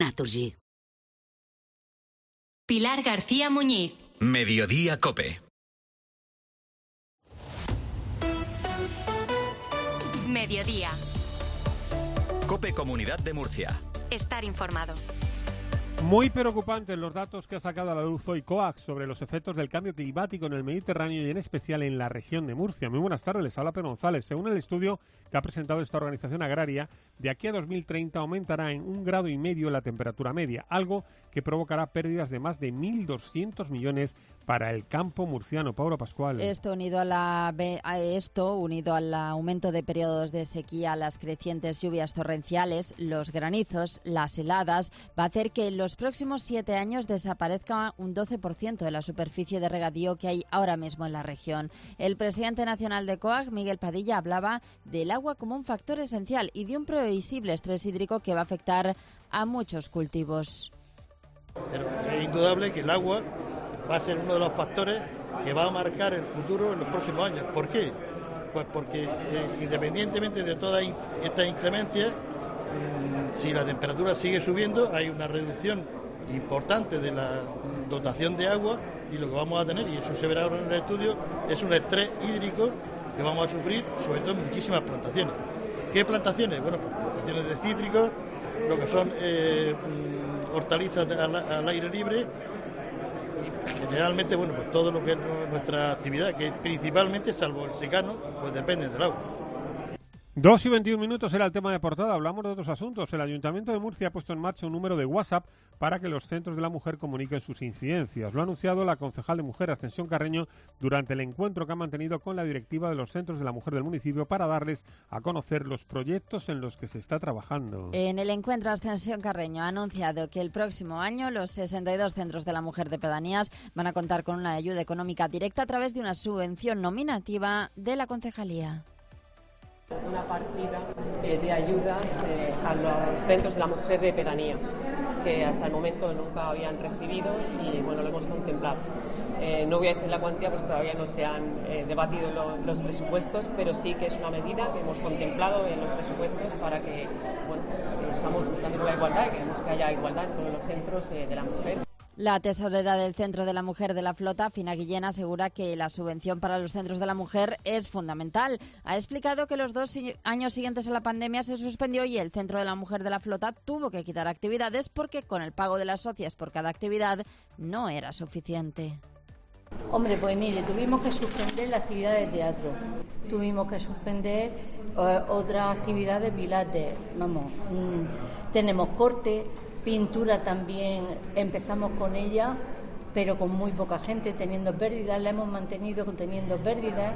Naturgy. Pilar García Muñiz. Mediodía COPE. Mediodía. COPE Comunidad de Murcia. Estar informado. Muy preocupantes los datos que ha sacado a la luz hoy COAG sobre los efectos del cambio climático en el Mediterráneo y en especial en la región de Murcia. Muy buenas tardes, les habla Pedro González. Según el estudio que ha presentado esta organización agraria, de aquí a 2030 aumentará en 1,5 grados la temperatura media, algo que provocará pérdidas de más de 1.200 millones para el campo murciano. Paula Pascual. Esto unido al aumento de periodos de sequía, las crecientes lluvias torrenciales, los granizos, las heladas, va a hacer que en los próximos 7 años desaparezca un 12% de la superficie de regadío que hay ahora mismo en la región. El presidente nacional de COAG, Miguel Padilla, hablaba del agua como un factor esencial y de un previsible estrés hídrico que va a afectar a muchos cultivos. Pero es indudable que el agua va a ser uno de los factores que va a marcar el futuro en los próximos años. ¿Por qué? Pues porque independientemente de todas estas inclemencias, si la temperatura sigue subiendo, hay una reducción importante de la dotación de agua y lo que vamos a tener, y eso se verá ahora en el estudio, es un estrés hídrico que vamos a sufrir, sobre todo en muchísimas plantaciones. ¿Qué plantaciones? Bueno, pues plantaciones de cítricos, lo que son hortalizas al aire libre y generalmente, bueno, pues todo lo que es nuestra actividad, que principalmente, salvo el secano, pues depende del agua. 2:21 era el tema de portada. Hablamos de otros asuntos. El Ayuntamiento de Murcia ha puesto en marcha un número de WhatsApp para que los centros de la mujer comuniquen sus incidencias. Lo ha anunciado la concejal de Mujer, Ascensión Carreño, durante el encuentro que ha mantenido con la directiva de los centros de la mujer del municipio para darles a conocer los proyectos en los que se está trabajando. En el encuentro, Ascensión Carreño ha anunciado que el próximo año los 62 centros de la mujer de pedanías van a contar con una ayuda económica directa a través de una subvención nominativa de la concejalía. Una partida de ayudas a los centros de la mujer de pedanías, que hasta el momento nunca habían recibido y bueno, lo hemos contemplado. No voy a decir la cuantía porque todavía no se han debatido los presupuestos, pero sí que es una medida que hemos contemplado en los presupuestos para que, bueno, estamos luchando por la igualdad y queremos que haya igualdad en todos los centros de la mujer. La tesorera del Centro de la Mujer de la Flota, Fina Guillén, asegura que la subvención para los centros de la mujer es fundamental. Ha explicado que los 2 años siguientes a la pandemia se suspendió y el Centro de la Mujer de la Flota tuvo que quitar actividades porque con el pago de las socias por cada actividad no era suficiente. Hombre, pues mire, tuvimos que suspender la actividad de teatro, tuvimos que suspender otras actividades pilates, tenemos corte. Pintura también empezamos con ella, pero con muy poca gente, teniendo pérdidas, la hemos mantenido teniendo pérdidas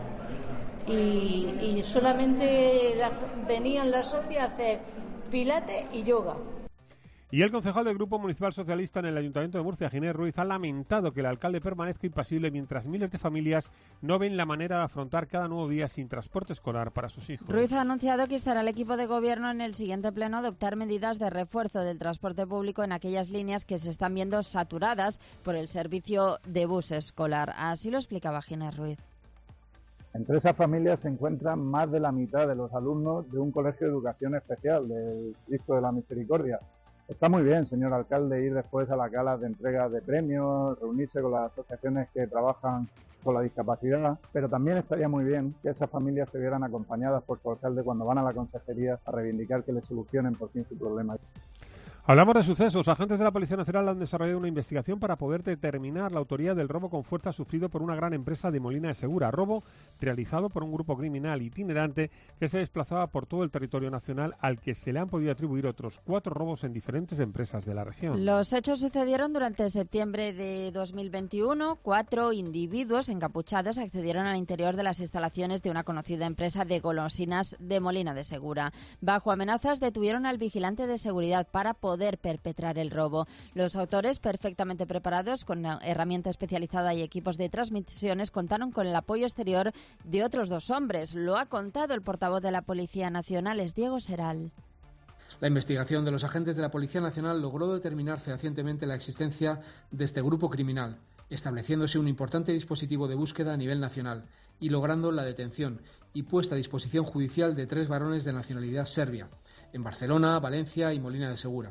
y solamente venían las socias a hacer pilates y yoga. Y el concejal del Grupo Municipal Socialista en el Ayuntamiento de Murcia, Ginés Ruiz, ha lamentado que el alcalde permanezca impasible mientras miles de familias no ven la manera de afrontar cada nuevo día sin transporte escolar para sus hijos. Ruiz ha anunciado que estará el equipo de gobierno en el siguiente pleno a adoptar medidas de refuerzo del transporte público en aquellas líneas que se están viendo saturadas por el servicio de bus escolar. Así lo explicaba Ginés Ruiz. Entre esas familias se encuentran más de la mitad de los alumnos de un colegio de educación especial, del Cristo de la Misericordia. Está muy bien, señor alcalde, ir después a las galas de entrega de premios, reunirse con las asociaciones que trabajan con la discapacidad, pero también estaría muy bien que esas familias se vieran acompañadas por su alcalde cuando van a la consejería a reivindicar que les solucionen por fin su problema. Hablamos de sucesos. Agentes de la Policía Nacional han desarrollado una investigación para poder determinar la autoría del robo con fuerza sufrido por una gran empresa de Molina de Segura. Robo realizado por un grupo criminal itinerante que se desplazaba por todo el territorio nacional, al que se le han podido atribuir otros 4 robos en diferentes empresas de la región. Los hechos sucedieron durante septiembre de 2021. 4 individuos encapuchados accedieron al interior de las instalaciones de una conocida empresa de golosinas de Molina de Segura. Bajo amenazas detuvieron al vigilante de seguridad para poder perpetrar el robo. Los autores, perfectamente preparados, con herramienta especializada y equipos de transmisiones, contaron con el apoyo exterior de otros 2 hombres. Lo ha contado el portavoz de la Policía Nacional, es Diego Seral. La investigación de los agentes de la Policía Nacional logró determinar fehacientemente la existencia de este grupo criminal, estableciéndose un importante dispositivo de búsqueda a nivel nacional y logrando la detención y puesta a disposición judicial de 3 varones de nacionalidad serbia, en Barcelona, Valencia y Molina de Segura.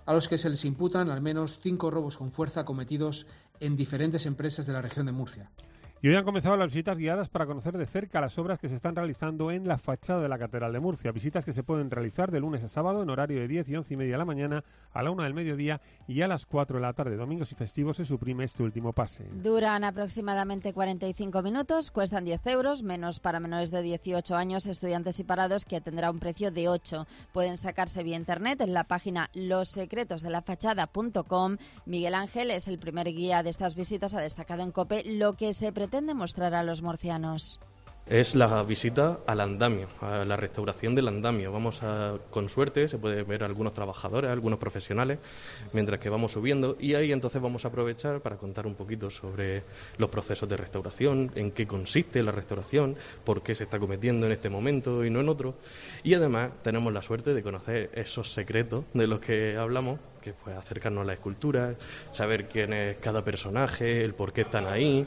a los que se les imputan al menos 5 robos con fuerza cometidos en diferentes empresas de la región de Murcia. Y hoy han comenzado las visitas guiadas para conocer de cerca las obras que se están realizando en la fachada de la Catedral de Murcia. Visitas que se pueden realizar de lunes a sábado en horario de 10 y 11 y media de la mañana, a la 1 del mediodía y a las 4 de la tarde. Domingos y festivos se suprime este último pase. Duran aproximadamente 45 minutos, cuestan 10 euros, menos para menores de 18 años, estudiantes y parados, que tendrá un precio de 8. Pueden sacarse vía internet en la página lossecretosdelafachada.com. Miguel Ángel es el primer guía de estas visitas, ha destacado en COPE lo que se pretende mostrar a los murcianos. Es la visita al andamio, a la restauración del andamio. Con suerte, se puede ver a algunos trabajadores, a algunos profesionales, mientras que vamos subiendo, y ahí entonces vamos a aprovechar para contar un poquito sobre los procesos de restauración, en qué consiste la restauración, por qué se está cometiendo en este momento y no en otro. Y además tenemos la suerte de conocer esos secretos de los que hablamos, que puede acercarnos a la escultura, saber quién es cada personaje, el por qué están ahí.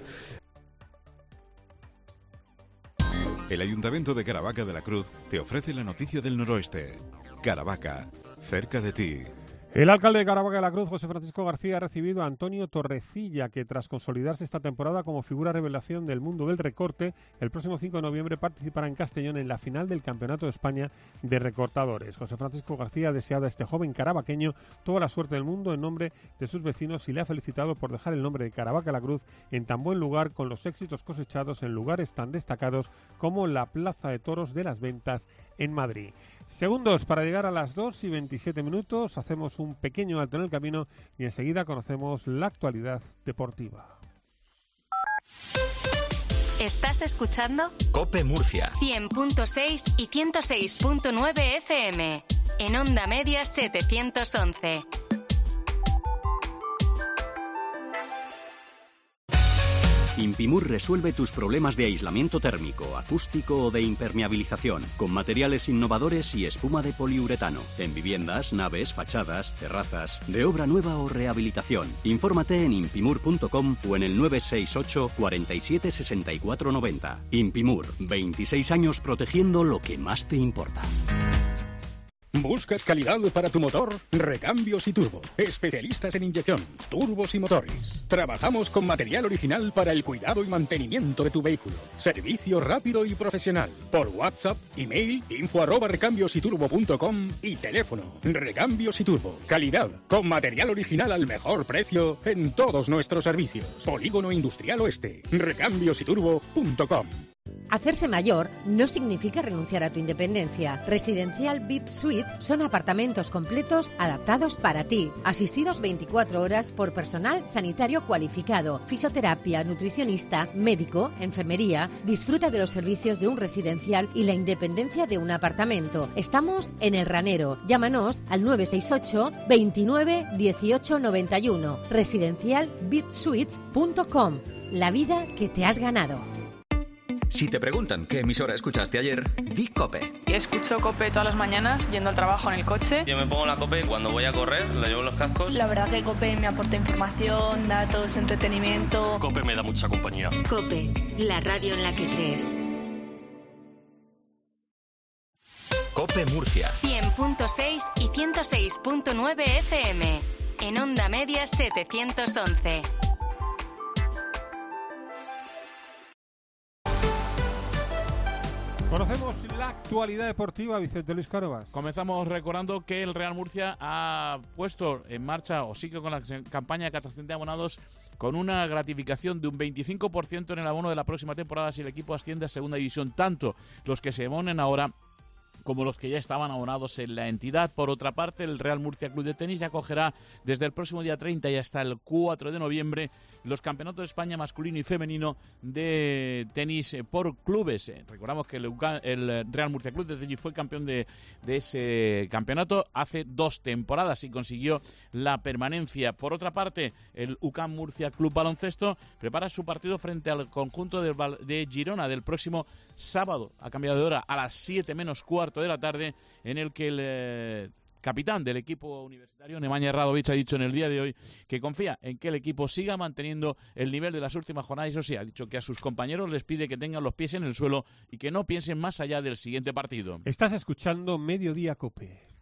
El Ayuntamiento de Caravaca de la Cruz te ofrece la noticia del noroeste. Caravaca, cerca de ti. El alcalde de Caravaca de la Cruz, José Francisco García, ha recibido a Antonio Torrecilla, que tras consolidarse esta temporada como figura revelación del mundo del recorte, el próximo 5 de noviembre participará en Castellón en la final del Campeonato de España de Recortadores. José Francisco García ha deseado a este joven caravaqueño toda la suerte del mundo en nombre de sus vecinos y le ha felicitado por dejar el nombre de Caravaca de la Cruz en tan buen lugar, con los éxitos cosechados en lugares tan destacados como la Plaza de Toros de las Ventas en Madrid. Segundos para llegar a las 2 y 27 minutos. Hacemos un pequeño alto en el camino y enseguida conocemos la actualidad deportiva. ¿Estás escuchando? COPE Murcia 100.6 y 106.9 FM. En onda media 711. Impimur resuelve tus problemas de aislamiento térmico, acústico o de impermeabilización, con materiales innovadores y espuma de poliuretano, en viviendas, naves, fachadas, terrazas, de obra nueva o rehabilitación. Infórmate en impimur.com o en el 968 47 64 90. Impimur, 26 años protegiendo lo que más te importa. ¿Buscas calidad para tu motor? Recambios y Turbo. Especialistas en inyección, turbos y motores. Trabajamos con material original para el cuidado y mantenimiento de tu vehículo. Servicio rápido y profesional. Por WhatsApp, email, info@recambiosYturbo.com y teléfono. Recambios y Turbo. Calidad con material original al mejor precio en todos nuestros servicios. Polígono Industrial Oeste. RecambiosYturbo.com. Hacerse mayor no significa renunciar a tu independencia. Residencial VIP Suite son apartamentos completos adaptados para ti, asistidos 24 horas por personal sanitario cualificado, fisioterapia, nutricionista, médico, enfermería. Disfruta de los servicios de un residencial y la independencia de un apartamento. Estamos en El Ranero. Llámanos al 968 29 18 91. Residencialvipsuites.com. La vida que te has ganado. Si te preguntan qué emisora escuchaste ayer, di COPE. Escucho COPE todas las mañanas yendo al trabajo en el coche. Yo me pongo la COPE cuando voy a correr, le llevo los cascos. La verdad que COPE me aporta información, datos, entretenimiento. COPE me da mucha compañía. COPE, la radio en la que crees. COPE Murcia 100.6 y 106.9 FM. En onda media 711. Conocemos la actualidad deportiva, Vicente Luis Cánovas. Comenzamos recordando que el Real Murcia ha puesto en marcha, o sigue con la campaña de captación de abonados, con una gratificación de un 25% en el abono de la próxima temporada si el equipo asciende a segunda división, tanto los que se abonen ahora como los que ya estaban abonados en la entidad. Por otra parte, el Real Murcia Club de Tenis acogerá desde el próximo día 30 y hasta el 4 de noviembre los campeonatos de España masculino y femenino de tenis por clubes. Recordamos que el Real Murcia Club de Tenis fue campeón de ese campeonato hace 2 temporadas y consiguió la permanencia. Por otra parte, el UCAM Murcia Club Baloncesto prepara su partido frente al conjunto de Girona del próximo sábado, ha cambiado de hora, a las 7 menos cuarto de la tarde, en el que el capitán del equipo universitario, Nemanja Radovic, ha dicho en el día de hoy que confía en que el equipo siga manteniendo el nivel de las últimas jornadas. Eso sí, ha dicho que a sus compañeros les pide que tengan los pies en el suelo y que no piensen más allá del siguiente partido. Estás escuchando Mediodía COPE.